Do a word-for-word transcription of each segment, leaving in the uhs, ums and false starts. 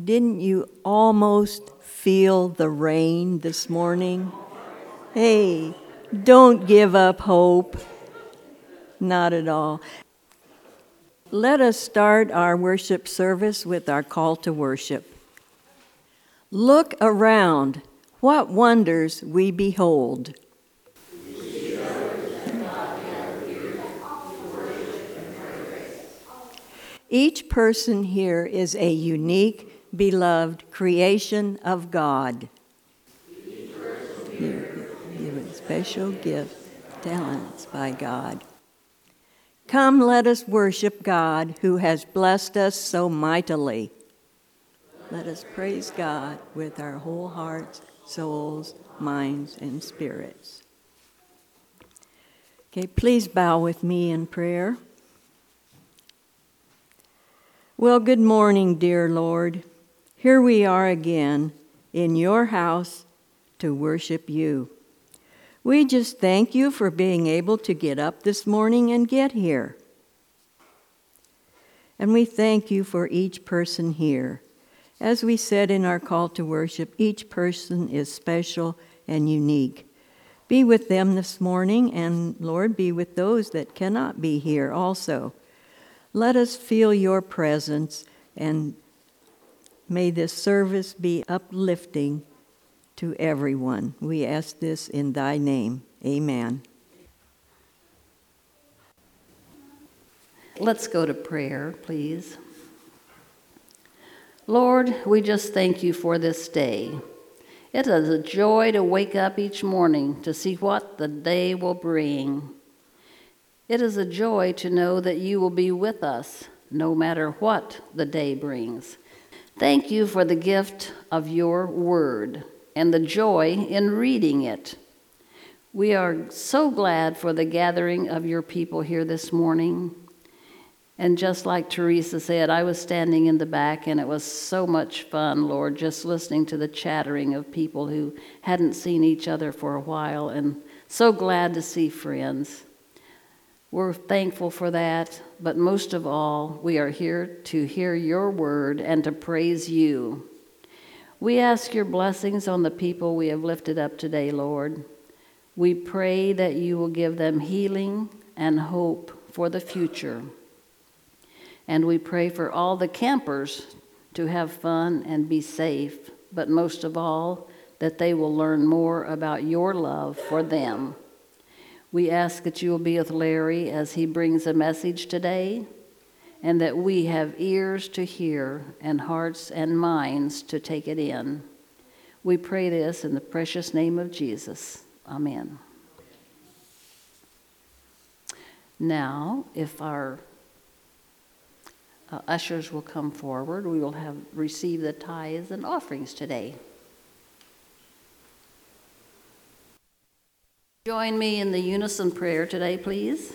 Didn't you almost feel the rain this morning? Hey, don't give up hope. Not at all. Let us start our worship service with our call to worship. Look around. What wonders we behold. Each person here is a unique, beloved creation of God. Given special gifts, talents by God. Come, let us worship God who has blessed us so mightily. Let us praise God with our whole hearts, souls, minds, and spirits. Okay, please bow with me in prayer. Well, good morning, dear Lord. Here we are again in your house to worship you. We just thank you for being able to get up this morning and get here. And we thank you for each person here. As we said in our call to worship, each person is special and unique. Be with them this morning, and Lord, be with those that cannot be here also. Let us feel your presence, and may this service be uplifting to everyone. We ask this in thy name. Amen. Let's go to prayer, please. Lord, we just thank you for this day. It is a joy to wake up each morning to see what the day will bring. It is a joy to know that you will be with us no matter what the day brings. Thank you for the gift of your word and the joy in reading it. We are so glad for the gathering of your people here this morning. And just like Teresa said, I was standing in the back, and it was so much fun, Lord, just listening to the chattering of people who hadn't seen each other for a while, and so glad to see friends. We're thankful for that, but most of all, we are here to hear your word and to praise you. We ask your blessings on the people we have lifted up today, Lord. We pray that you will give them healing and hope for the future. And we pray for all the campers to have fun and be safe, but most of all, that they will learn more about your love for them. We ask that you will be with Larry as he brings a message today, and that we have ears to hear and hearts and minds to take it in. We pray this in the precious name of Jesus. Amen. Now, if our uh, ushers will come forward, we will have received the tithes and offerings today. Join me in the unison prayer today, please.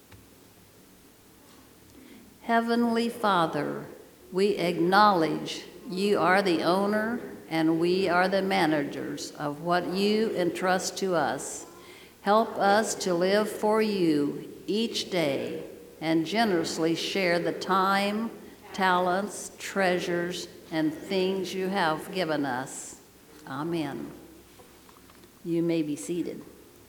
Heavenly Father, we acknowledge you are the owner and we are the managers of what you entrust to us. Help us to live for you each day and generously share the time, talents, treasures, and things you have given us. Amen. You may be seated.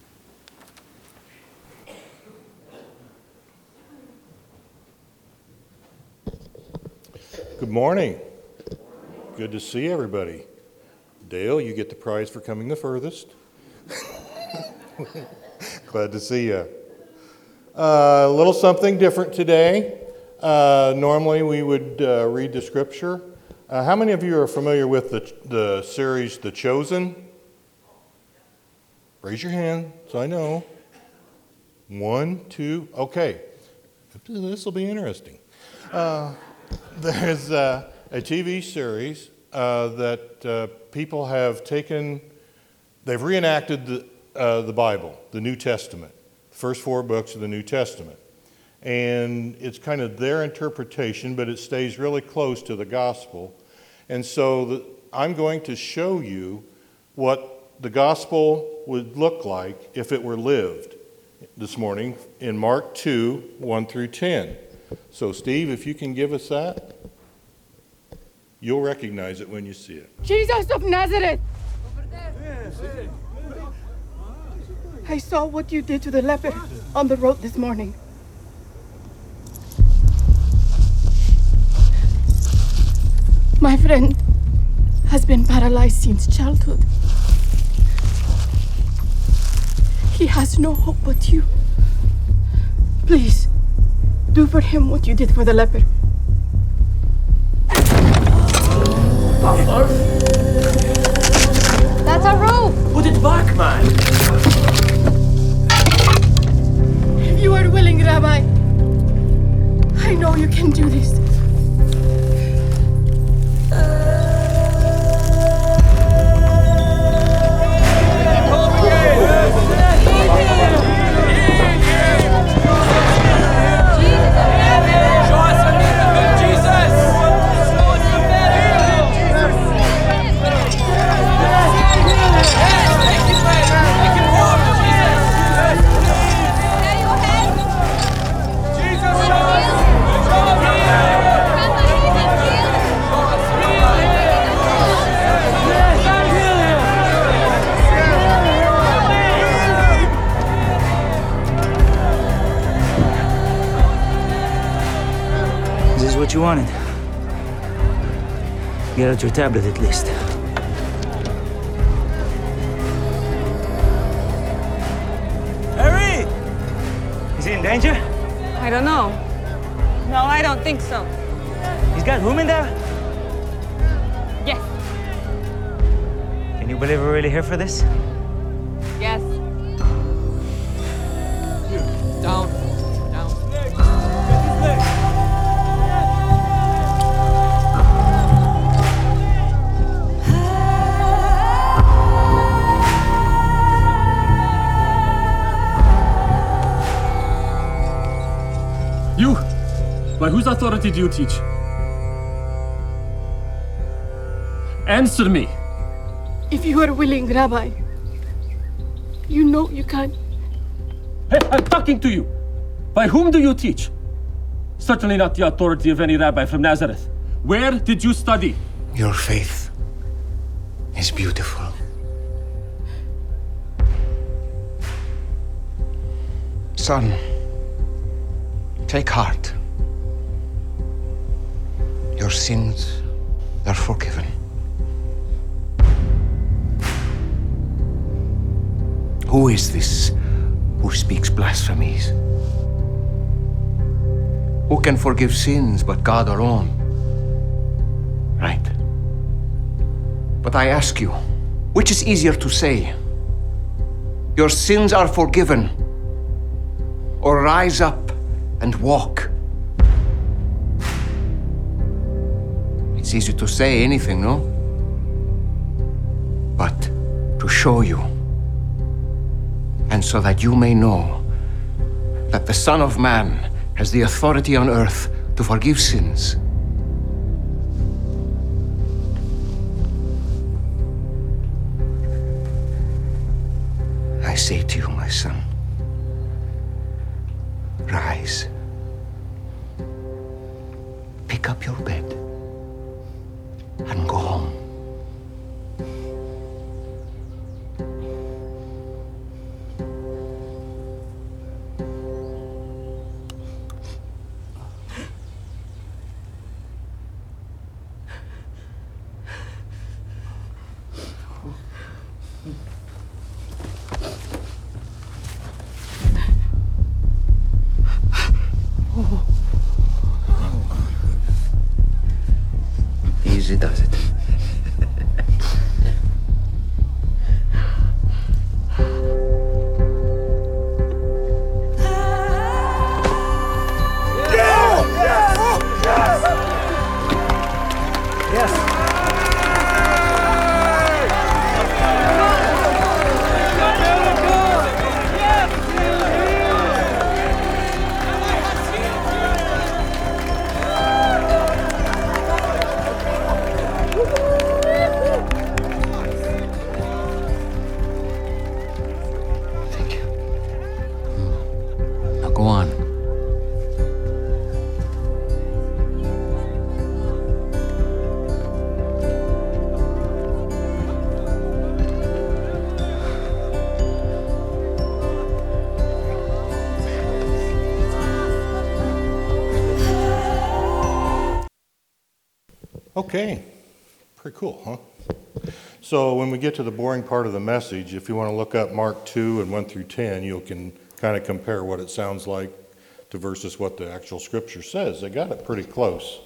Good morning. Good to see everybody. Dale, you get the prize for coming the furthest. Glad to see you. Uh, a little something different today. Uh, normally we would uh, read the scripture. Uh, how many of you are familiar with the, the series The Chosen? Raise your hand so I know. One, two, okay. This will be interesting. Uh, There's uh, a T V series uh, that uh, people have taken, they've reenacted the, uh, the Bible, the New Testament, the first four books of the New Testament. And it's kind of their interpretation, but it stays really close to the gospel. And so the, I'm going to show you what the gospel would look like if it were lived this morning in Mark two, one through ten. So, Steve, if you can give us that. You'll recognize it when you see it. Jesus of Nazareth! I saw what you did to the leper on the road this morning. My friend has been paralyzed since childhood. He has no hope but you. Please, do for him what you did for the leper. That's a rope! Put it back, man! If you are willing, Rabbi, I know you can do this. What you wanted. Get out your tablet at least. Harry! Is he in danger? I don't know. No, I don't think so. He's got room in there? Yes. Can you believe we're really here for this? Yes. Down. Down. You! By whose authority do you teach? Answer me! If you are willing, Rabbi, you know you can. Hey, I'm talking to you! By whom do you teach? Certainly not the authority of any rabbi from Nazareth. Where did you study? Your faith is beautiful. Son, take heart. Your sins are forgiven. Who is this who speaks blasphemies? Who can forgive sins but God alone? Right. But I ask you, which is easier to say? Your sins are forgiven, or rise up and walk? It's easy to say anything, no? But to show you, and so that you may know that the Son of Man has the authority on earth to forgive sins. I say to you, my son, rise, pick up your bed, and go home. Easy does it. Woo-hoo! Okay, pretty cool, huh? So when we get to the boring part of the message, if you want to look up Mark two and one through ten, you can kind of compare what it sounds like to versus what the actual scripture says. They got it pretty close.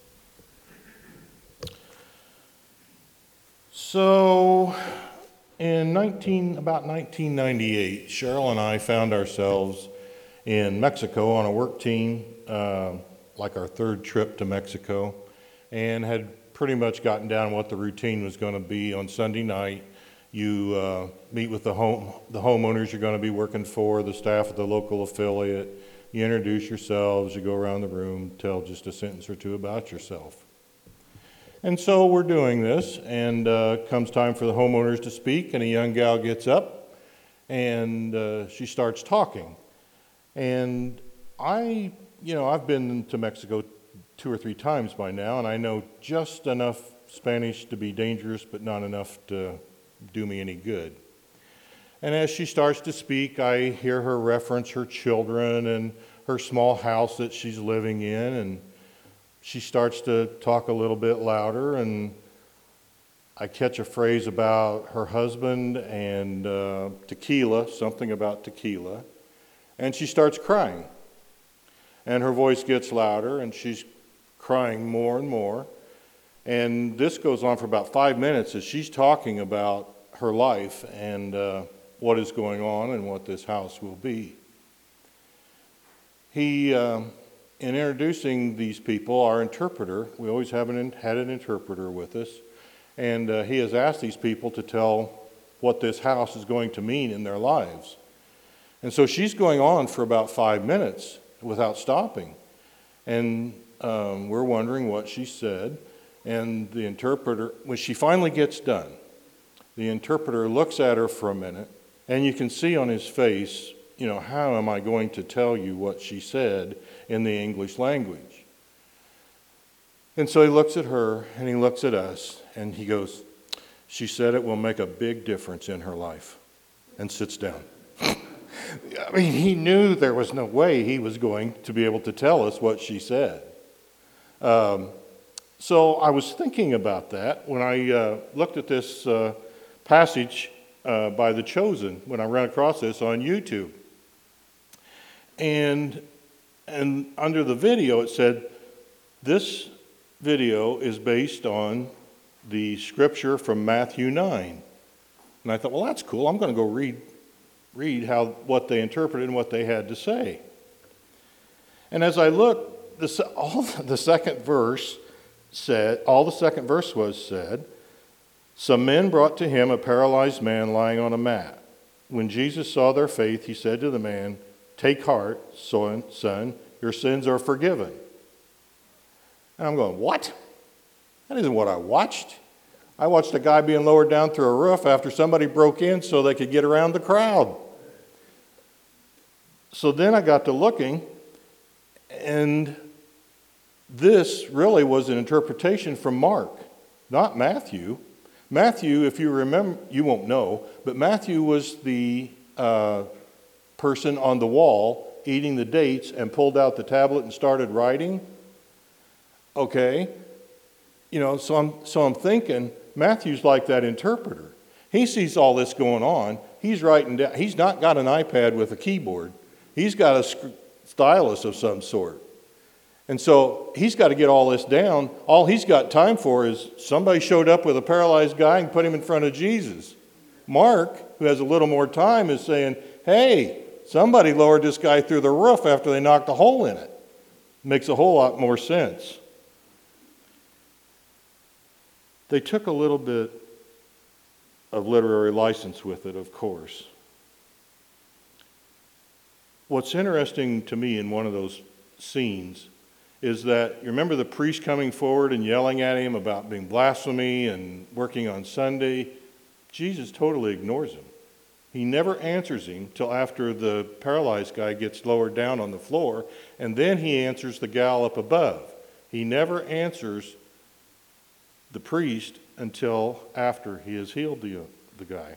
So in nineteen, about nineteen ninety-eight, Cheryl and I found ourselves in Mexico on a work team, uh, like our third trip to Mexico, and had pretty much gotten down what the routine was going to be. On Sunday night, you uh, meet with the home the homeowners you're going to be working for, the staff of the local affiliate. You introduce yourselves, you go around the room, tell just a sentence or two about yourself. And so we're doing this, and uh, comes time for the homeowners to speak, and a young gal gets up, and uh, she starts talking. And I, you know, I've been to Mexico two or three times by now, and I know just enough Spanish to be dangerous, but not enough to do me any good. And as she starts to speak, I hear her reference her children and her small house that she's living in, and she starts to talk a little bit louder, and I catch a phrase about her husband and uh, tequila, something about tequila, and she starts crying. And her voice gets louder, and she's crying more and more. And this goes on for about five minutes as she's talking about her life and uh, what is going on and what this house will be. He, uh, in introducing these people, our interpreter, we always have an, had an interpreter with us, and uh, he has asked these people to tell what this house is going to mean in their lives. And so she's going on for about five minutes without stopping. And um, we're wondering what she said. And the interpreter, when she finally gets done, the interpreter looks at her for a minute, and you can see on his face, you know, how am I going to tell you what she said in the English language? And so he looks at her, and he looks at us, and he goes, she said it will make a big difference in her life, and sits down. I mean, he knew there was no way he was going to be able to tell us what she said. Um, so I was thinking about that when I uh, looked at this uh, passage uh, by The Chosen, when I ran across this on YouTube. And, and under the video it said, this video is based on the scripture from Matthew nine. And I thought, well, that's cool. I'm going to go read read how what they interpreted and what they had to say. And as I looked, the, all the second verse said, all the second verse was said, some men brought to him a paralyzed man lying on a mat. When Jesus saw their faith, he said to the man, take heart, son, your sins are forgiven. And I'm going, what? That isn't what I watched. I watched a guy being lowered down through a roof after somebody broke in so they could get around the crowd. So then I got to looking, and this really was an interpretation from Mark, not Matthew. Matthew, if you remember, you won't know, but Matthew was the uh, person on the wall eating the dates and pulled out the tablet and started writing. Okay, you know, so I'm, so I'm thinking, Matthew's like that interpreter. He sees all this going on. He's writing down. He's not got an iPad with a keyboard. He's got a stylus of some sort. And so he's got to get all this down. All he's got time for is somebody showed up with a paralyzed guy and put him in front of Jesus. Mark, who has a little more time, is saying, hey, somebody lowered this guy through the roof after they knocked a hole in it. Makes a whole lot more sense. They took a little bit of literary license with it, of course. What's interesting to me in one of those scenes is that, you remember the priest coming forward and yelling at him about being blasphemy and working on Sunday? Jesus totally ignores him. He never answers him till after the paralyzed guy gets lowered down on the floor, and then he answers the gal up above. He never answers the priest until after he has healed the, the guy.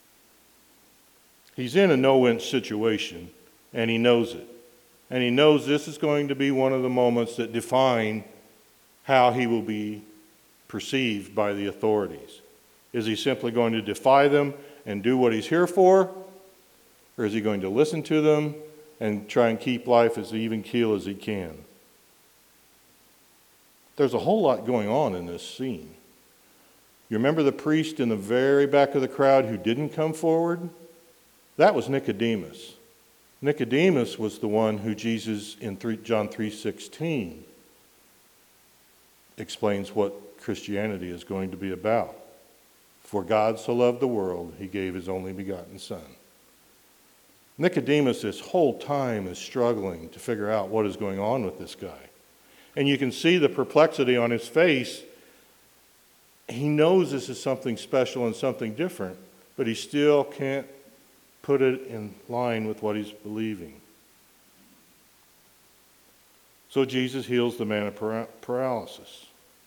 He's in a no-win situation, and he knows it. And he knows this is going to be one of the moments that define how he will be perceived by the authorities? Is he simply going to defy them and do what he's here for? Or is he going to listen to them and try and keep life as even keel as he can? There's a whole lot going on in this scene. You remember the priest in the very back of the crowd who didn't come forward? That was Nicodemus. Nicodemus was the one who Jesus in John three sixteen explains what Christianity is going to be about. For God so loved the world, he gave his only begotten Son. Nicodemus this whole time is struggling to figure out what is going on with this guy. And you can see the perplexity on his face. He knows this is something special and something different, but he still can't put it in line with what he's believing. So Jesus heals the man of paralysis.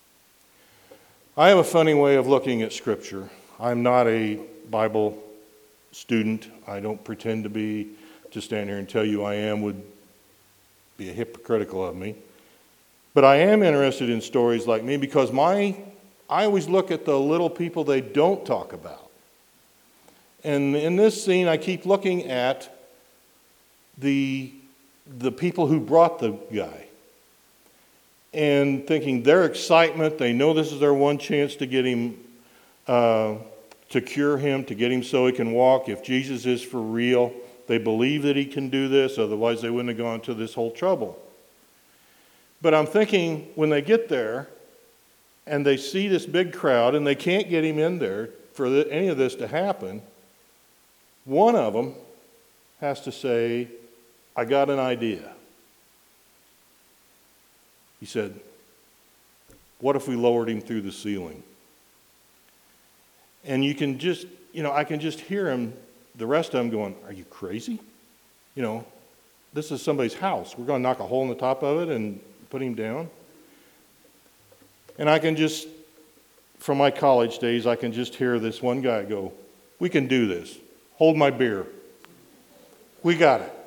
I have a funny way of looking at Scripture. I'm not a Bible student. I don't pretend to be. To stand here and tell you I am would be a hypocritical of me. But I am interested in stories like me because my I always look at the little people they don't talk about. And in this scene, I keep looking at the, the people who brought the guy and thinking their excitement, they know this is their one chance to get him, uh, to cure him, to get him so he can walk. If Jesus is for real, they believe that he can do this, otherwise they wouldn't have gone to this whole trouble. But I'm thinking when they get there and they see this big crowd and they can't get him in there for the, any of this to happen, one of them has to say, I got an idea. He said, what if we lowered him through the ceiling? And you can just, you know, I can just hear him, the rest of them going, are you crazy? You know, this is somebody's house. We're going to knock a hole in the top of it and put him down. And I can just, from my college days, I can just hear this one guy go, we can do this. Hold my beer. We got it.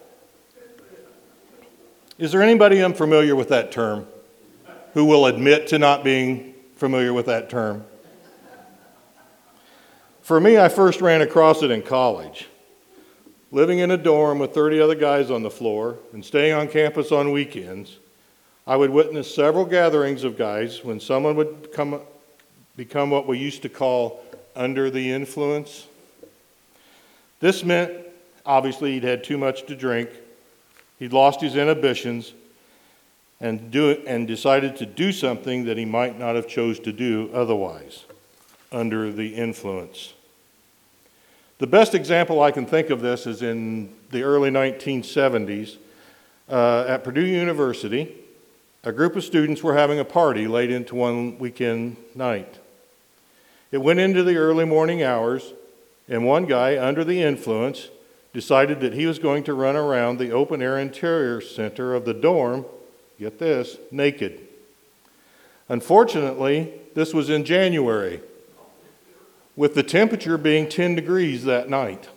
Is there anybody unfamiliar with that term who will admit to not being familiar with that term? For me, I first ran across it in college. Living in a dorm with thirty other guys on the floor and staying on campus on weekends, I would witness several gatherings of guys when someone would come, become what we used to call under the influence. This meant, obviously, he'd had too much to drink, he'd lost his inhibitions, and, do it, and decided to do something that he might not have chose to do otherwise, under the influence. The best example I can think of this is in the early nineteen seventies uh, at Purdue University. A group of students were having a party late into one weekend night. It went into the early morning hours, and one guy, under the influence, decided that he was going to run around the open-air interior center of the dorm, get this, naked. Unfortunately, this was in January, with the temperature being ten degrees that night.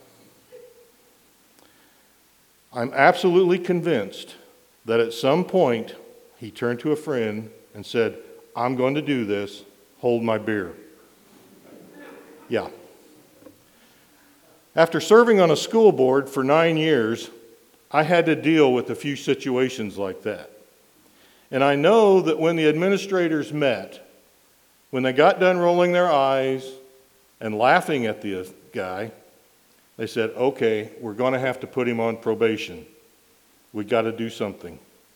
I'm absolutely convinced that at some point he turned to a friend and said, I'm going to do this, hold my beer. Yeah. After serving on a school board for nine years, I had to deal with a few situations like that. And I know that when the administrators met, when they got done rolling their eyes and laughing at the guy, they said, okay, we're going to have to put him on probation. We got to do something.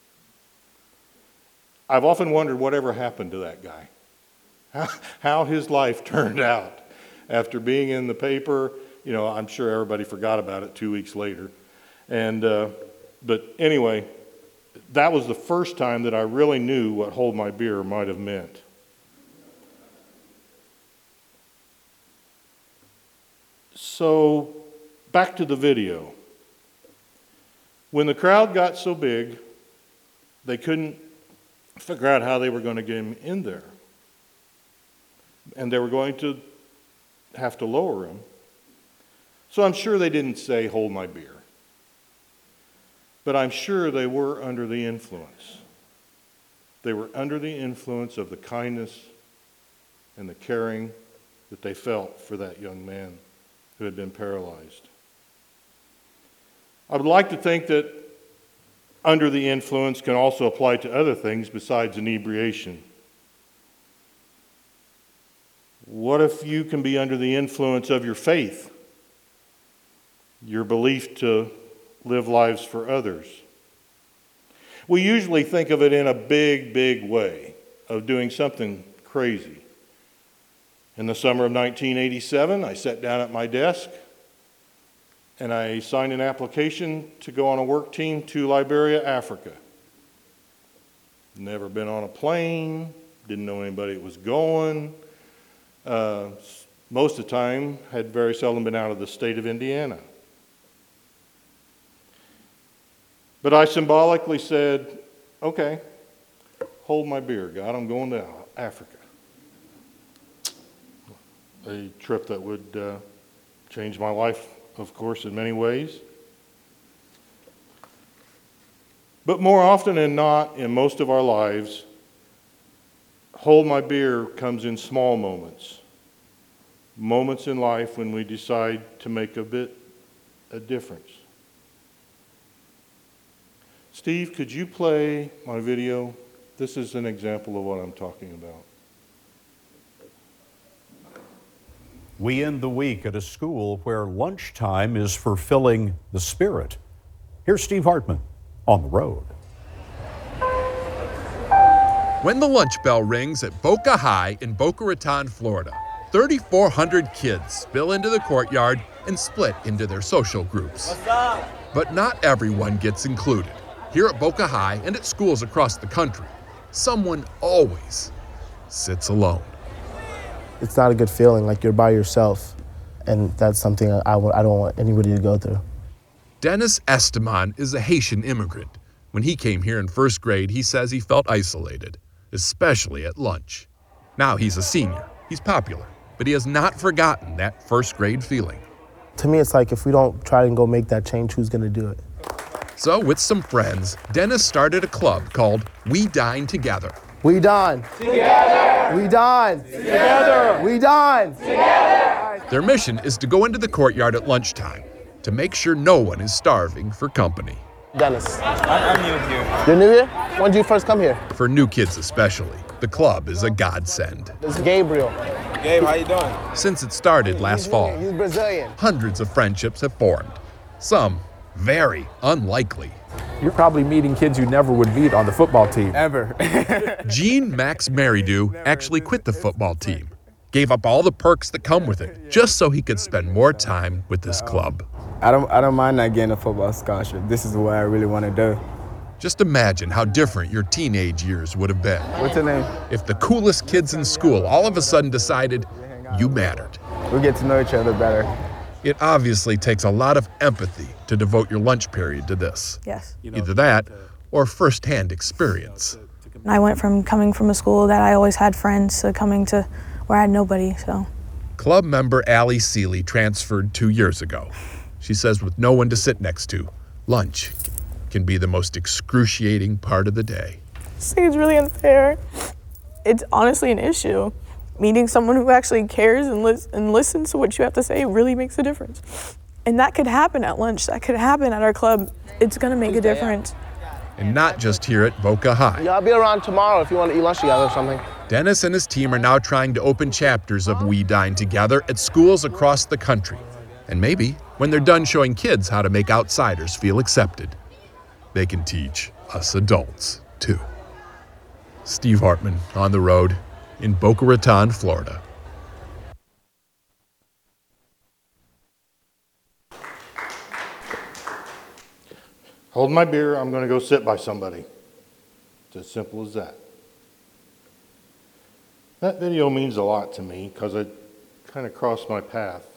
I've often wondered whatever happened to that guy, how, how his life turned out after being in the paper. You know, I'm sure everybody forgot about it two weeks later. And, uh, but anyway, that was the first time that I really knew what hold my beer might have meant. So, back to the video. When the crowd got so big, they couldn't figure out how they were going to get him in there. And they were going to have to lower him. So I'm sure they didn't say, hold my beer. But I'm sure they were under the influence. They were under the influence of the kindness and the caring that they felt for that young man who had been paralyzed. I would like to think that under the influence can also apply to other things besides inebriation. What if you can be under the influence of your faith, your belief to live lives for others? We usually think of it in a big, big way, of doing something crazy. In the summer of nineteen eighty-seven, I sat down at my desk and I signed an application to go on a work team to Liberia, Africa. Never been on a plane, didn't know anybody that was going. Uh, most of the time, had very seldom been out of the state of Indiana. But I symbolically said, okay, hold my beer, God, I'm going to Africa. A trip that would uh, change my life, of course, in many ways. But more often than not, in most of our lives, hold my beer comes in small moments. Moments in life when we decide to make a bit a difference. Steve, could you play my video? This is an example of what I'm talking about. We end the week at a school where lunchtime is fulfilling the spirit. Here's Steve Hartman on the road. When the lunch bell rings at Boca High in Boca Raton, Florida, thirty-four hundred kids spill into the courtyard and split into their social groups. But not everyone gets included. Here at Boca High and at schools across the country, someone always sits alone. It's not a good feeling, like you're by yourself, and that's something I, I don't want anybody to go through. Dennis Esteman is a Haitian immigrant. When he came here in first grade, he says he felt isolated, especially at lunch. Now he's a senior, he's popular, but he has not forgotten that first grade feeling. To me, it's like if we don't try and go make that change, who's gonna do it? So with some friends, Dennis started a club called We Dine Together. We dine. Together. We dine. Together. We dine. Together. Their mission is to go into the courtyard at lunchtime to make sure no one is starving for company. Dennis. I'm new here. You're new here? When did you first come here? For new kids especially, the club is a godsend. It's Gabriel. Gabe, how you doing? Since it started last he's, fall, he's Brazilian. Hundreds of friendships have formed. Some very unlikely. You're probably meeting kids you never would meet on the football team. Ever. Gene Max Maridu actually quit the football team, gave up all the perks that come with it, just so he could spend more time with this club. I don't I don't mind not getting a football scholarship. This is what I really want to do. Just imagine how different your teenage years would have been. What's your name? If the coolest kids in school all of a sudden decided you mattered. We get to know each other better. It obviously takes a lot of empathy to devote your lunch period to this. Yes. Either that or firsthand experience. I went from coming from a school that I always had friends to coming to where I had nobody, so. Club member Allie Seeley transferred two years ago. She says with no one to sit next to, lunch can be the most excruciating part of the day. I think it's really unfair. It's honestly an issue. Meeting someone who actually cares and, lis- and listens to what you have to say really makes a difference. And that could happen at lunch. That could happen at our club. It's gonna make a difference. And not just here at Boca High. Yeah, I'll be around tomorrow if you want to eat lunch together or something. Dennis and his team are now trying to open chapters of We Dine Together at schools across the country. And maybe when they're done showing kids how to make outsiders feel accepted, they can teach us adults too. Steve Hartman on the road in Boca Raton, Florida. Hold my beer, I'm going to go sit by somebody. It's as simple as that. That video means a lot to me because it kind of crossed my path.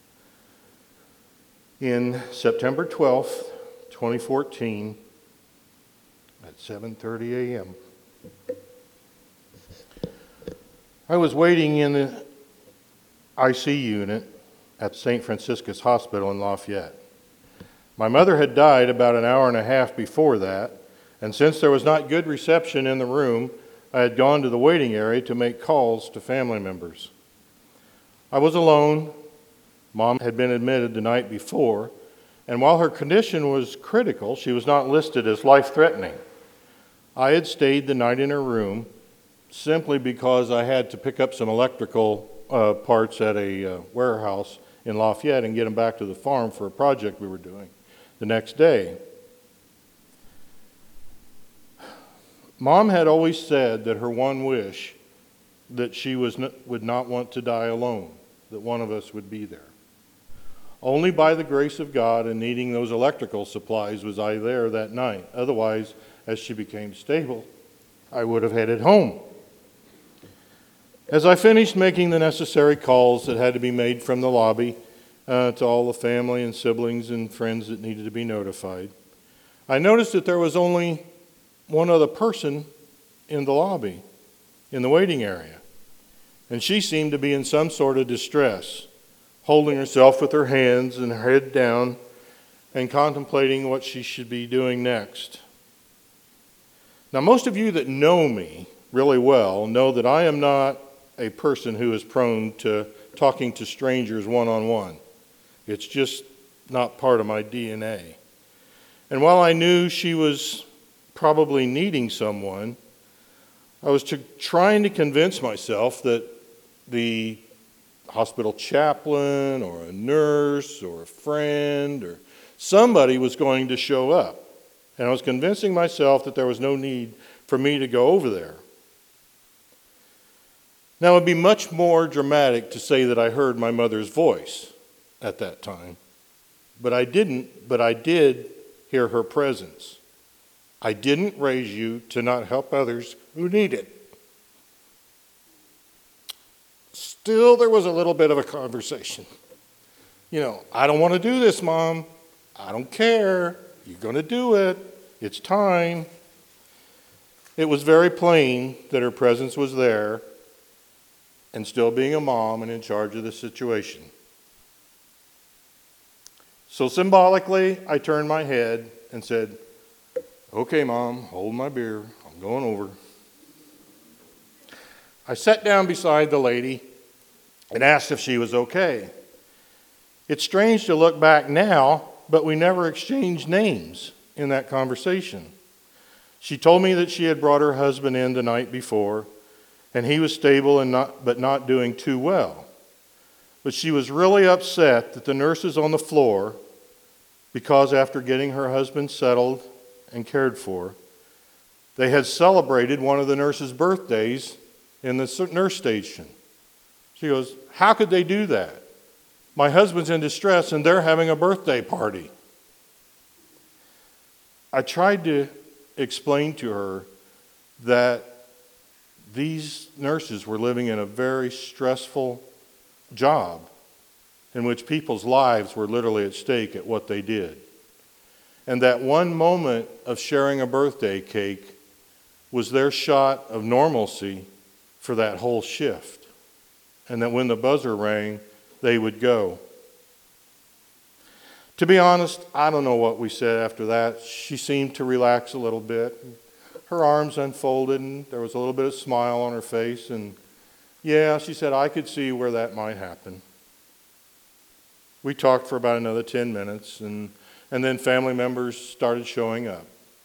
In September twelfth, twenty fourteen, at seven thirty a.m., I was waiting in the I C U unit at Saint Franciscus Hospital in Lafayette. My mother had died about an hour and a half before that, and since there was not good reception in the room, I had gone to the waiting area to make calls to family members. I was alone. Mom had been admitted the night before, and while her condition was critical, she was not listed as life-threatening. I had stayed the night in her room simply because I had to pick up some electrical uh, parts at a uh, warehouse in Lafayette and get them back to the farm for a project we were doing the next day. Mom had always said that her one wish, that she was n- would not want to die alone, that one of us would be there. Only by the grace of God and needing those electrical supplies was I there that night. Otherwise, as she became stable, I would have headed home. As I finished making the necessary calls that had to be made from the lobby uh, to all the family and siblings and friends that needed to be notified, I noticed that there was only one other person in the lobby, in the waiting area, and she seemed to be in some sort of distress, holding herself with her hands and her head down and contemplating what she should be doing next. Now, most of you that know me really well know that I am not a person who is prone to talking to strangers one-on-one. It's just not part of my D N A. And while I knew she was probably needing someone, I was to, trying to convince myself that the hospital chaplain or a nurse or a friend or somebody was going to show up. And I was convincing myself that there was no need for me to go over there. Now, it would be much more dramatic to say that I heard my mother's voice at that time, but I didn't, but I did hear her presence. I didn't raise you to not help others who need it. Still, there was a little bit of a conversation. You know, I don't want to do this, Mom. I don't care. You're going to do it. It's time. It was very plain that her presence was there, and still being a mom and in charge of the situation. So symbolically, I turned my head and said, "Okay, Mom, hold my beer. I'm going over." I sat down beside the lady and asked if she was okay. It's strange to look back now, but we never exchanged names in that conversation. She told me that she had brought her husband in the night before, and he was stable and not, but not doing too well. But she was really upset that the nurses on the floor, because after getting her husband settled and cared for, they had celebrated one of the nurses' birthdays in the nurse station. She goes, "How could they do that? My husband's in distress and they're having a birthday party." I tried to explain to her that these nurses were living in a very stressful job in which people's lives were literally at stake at what they did. And that one moment of sharing a birthday cake was their shot of normalcy for that whole shift. And that when the buzzer rang, they would go. To be honest, I don't know what we said after that. She seemed to relax a little bit. Her arms unfolded, and there was a little bit of smile on her face. And yeah, she said, I could see where that might happen. We talked for about another ten minutes, and, and then family members started showing up.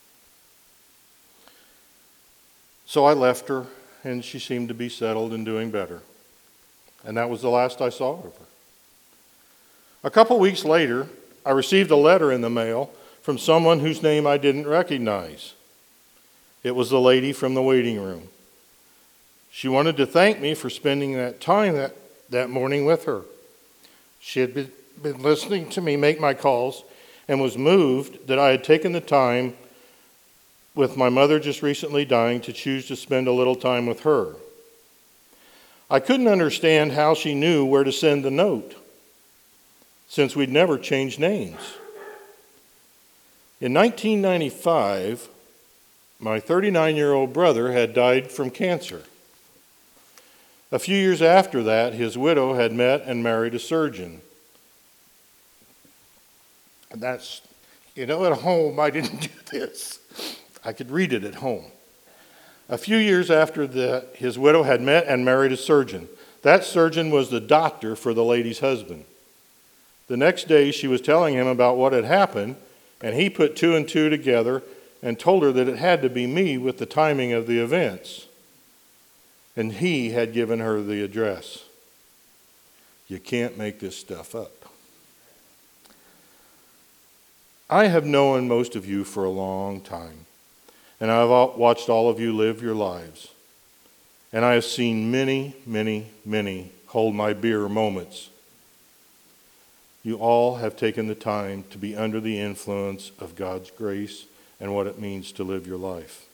So I left her, and she seemed to be settled and doing better. And that was the last I saw of her. A couple weeks later, I received a letter in the mail from someone whose name I didn't recognize. It was the lady from the waiting room. She wanted to thank me for spending that time that, that morning with her. She had been, been listening to me make my calls and was moved that I had taken the time, with my mother just recently dying, to choose to spend a little time with her. I couldn't understand how she knew where to send the note, since we'd never changed names. In nineteen ninety-five, my thirty-nine-year-old brother had died from cancer. A few years after that, his widow had met and married a surgeon. And that's, you know, at home, I didn't do this. I could read it at home. A few years after the, his widow had met and married a surgeon. That surgeon was the doctor for the lady's husband. The next day she was telling him about what had happened, and he put two and two together and told her that it had to be me with the timing of the events. And he had given her the address. You can't make this stuff up. I have known most of you for a long time, and I've watched all of you live your lives. And I have seen many, many, many hold my beer moments. You all have taken the time to be under the influence of God's grace and what it means to live your life.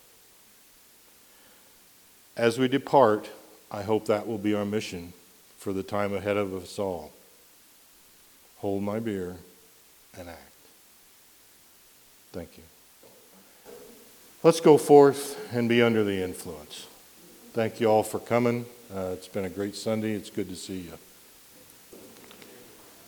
As we depart, I hope that will be our mission for the time ahead of us all. Hold my beer and act. Thank you. Let's go forth and be under the influence. Thank you all for coming. Uh, it's been a great Sunday. It's good to see you.